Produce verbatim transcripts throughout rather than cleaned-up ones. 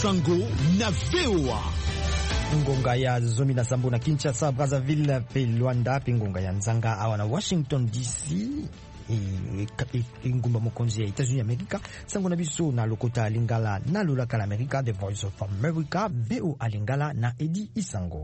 Isango na V O A. Ngonga ya Zomi na Sambo na Kinshasa, Brazzaville pe Luanda pe ngonga ya Nzanga awa na Washington D C e ngumba mokonzi ya États-Unis Amerika. Sango na biso na lokota lingala na lulaka la Amerika, The Voice of America, V O A lingala na Edi Isango.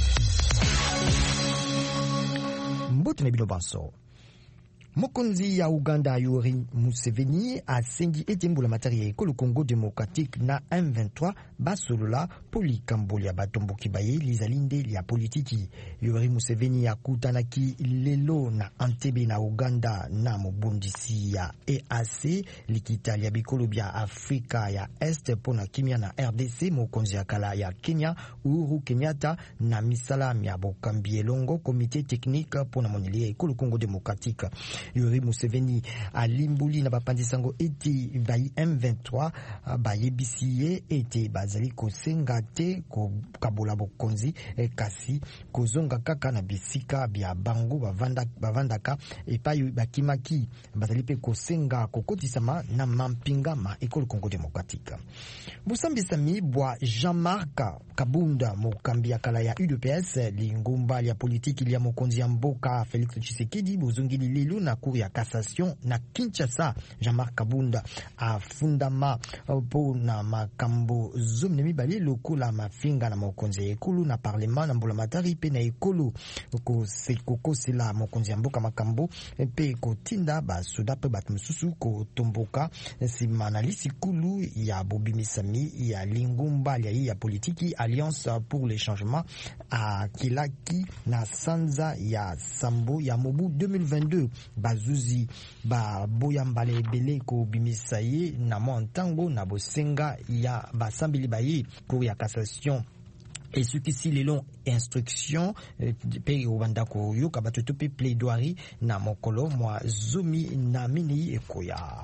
Mbote na bino banso. Mokonzi ya Uganda Yoweri Museveni a sengi ete mbula matari ya ekolo Congo Démocratique na M vingt-trois basolola poli kamboli ya batomboki baye lizalinde ya politiki. Yoweri Museveni akutanaki lelo na Entebbe na Uganda na mobondisi ya E A C likitali ya bikolo bya Afrika ya Est pona kimia na R D C. Mokonzi ya kala ya Kenya Uhuru Kenyatta na misala ya bokambi elongo komite technique pona moneli ya ekolo Congo Démocratique. Yoweri Museveni alimbuli na bapandisango eti bayi M vingt-trois bayebisiye eti bazali kosenga te ko kabola bokonzi e kasi kozonga kaka na bisika bya bango bavanda bavandaka epai bakimaki bazali pe kosenga kokotisama na mampinga ma ekolo Congo Démocratique. Busambisami bwa Jean-Marc Kabunda mokambi ya kala ya U D P S lingumba ya politiki ya mokonzi ya mboka Félix Tshisekedi bozongili lelo na cour ya cassation na Kinshasa. Jean-Marc Kabunda afundama po na makambo zomi na mibale lokola mafinga na mokonzi ya ekulu na parlement na mbula matari pe na ekulu ko sekokosela mokonzi ya mboka makambo pe kotinda basoda pe bat mususu ko tomboka sima na lisikulu ya bobimisami ya lingumba ya politiki Alliance pour les changements a kilaki na sanza ya sambo ya mobu deux mille vingt-deux. Bazuzi ba boya mbale ebele ko bimisaye na montango na bosenga ya basambili baye cour ya cassation. Et ce qui si les longs instructions pe obanda ko yoka batutu pe plaidoirie na mokolo mwa Zomi na mini ekoya.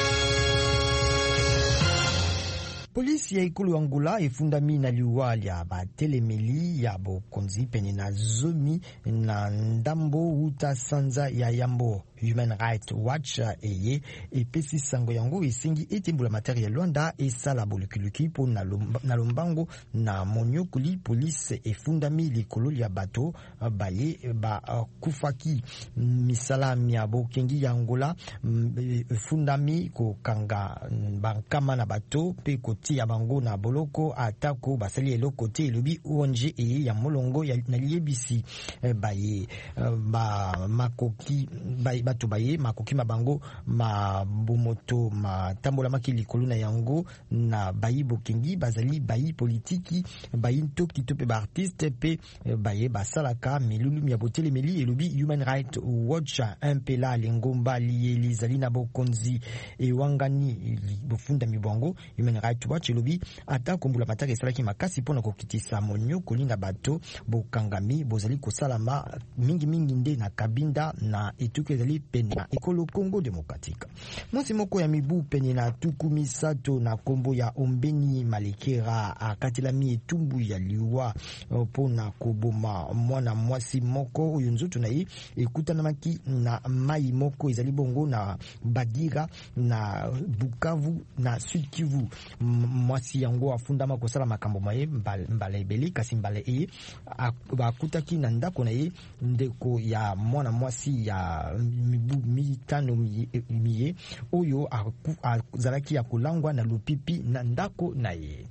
Polisi ya ikulu Angola efundami na liwali ya batelemeli ya bokonzi pene na Zomi na ndambo uta sanza ya Yambo. Human Rights Watch eye epesi sango yango esengi ete mbula matari ya Luanda esala bolukuluki po na lombango na monyokuli. Police efundami likolo ya bato baye ba kufaki misala ya bokengi ya Angola efundami ko kanga bankama na bato pe koti ya bango na boloko atako basali eloko te elobi onje eye ya molongo ya na liebisi baye ba makoki baye bato baye makoki mabango mabumoto matambola makili koluna yango na bayi bokengi bazali bayi politiki bayi ntoki tope ba artiste pe baye basalaka milulu ya botele meli elobi Human Rights Watch impela lingomba lieli zalina bokonzi e wangani bofunda mibongo. Human Rights Watch elobi ata kombula matari esalaki makasi pona kokitisa monyo kolinga bato bokangami bozali kosalama mingi mingi nde na Kabinda na etuku ezali pene na ekolo Congo Démocratique. Mwasi moko ya mibu pene na tuku misato na kombo ya Ombeni Malekera akatelami etumbu ya liwa pona koboma mwana mwasi moko oyo nzoto na ye ekutanamaki na mai moko ezali bongo na Bagira na Bukavu na Sud Kivu. Mwasi yango afundama kosala makambo maye mbala ebele kasi mbala eye bakutaki na ndako na ye ndeko ya mwana mwasi ya mibu mitano miye oyo azalaki ya kolangwa na lupipi na ndako na ye.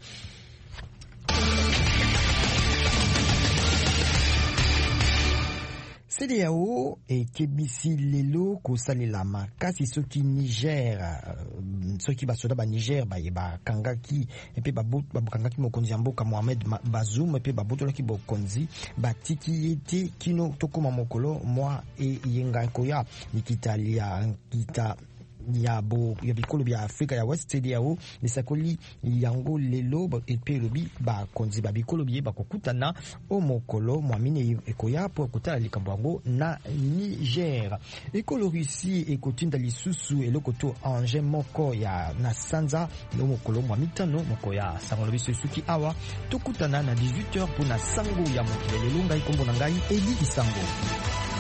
C D A O ekebisi lelo kosalela makasi soki Niger soki basoda ba Niger baye bakangaki epe babukangaki mokonzi ya mboka Mohamed Bazoum epe babotolaki bokonzi batiki ete kino tokoma mokolo mwa e yenga koya nikitalia kita ya bo ya bikolo bya Afrika ya West. C D A O lisakoli yango lelo epe lobi ba konzi ba bikolo bie bakokutana o mokolo mwamine ekoya po kutala likambo yango na Niger. Ekolo Russie ekotinda lisusu elokoto anje moko ya na sanza no mokolo mwamitano moko ya sango lobiso suki awa tokutana na dix-huit heures pour na sango ya mokolo longa ikombo na ngai Edi Isango.